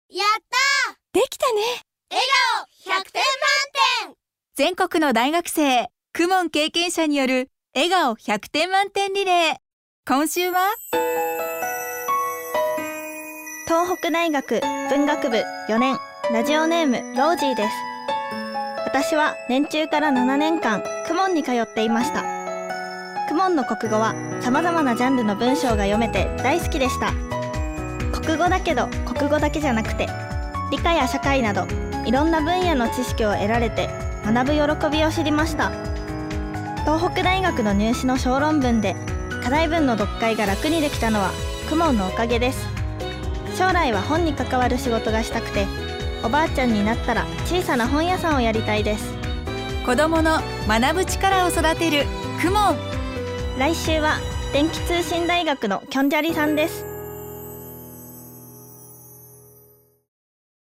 やったー、 できたね。 笑顔100点満点。 全国の大学生、公文経験者による笑顔100点満点リレー。今週は東北大学文学部4年、ラジオネームロージーです。私は年中から7年間公文に通っていました。公文の国語は様々なジャンルの文章が読めて大好きでした。国語だけど国語だけじゃなくて、理科や社会などいろんな分野の知識を得られて学ぶ喜びを知りました。東北大学の入試の小論文で課題文の読解が楽にできたのは公文のおかげです。将来は本に関わる仕事がしたくて、おばあちゃんになったら小さな本屋さんをやりたいです。 子どもの学ぶ力を育てる公文。 来週は電気通信大学のキョンジャリさんです。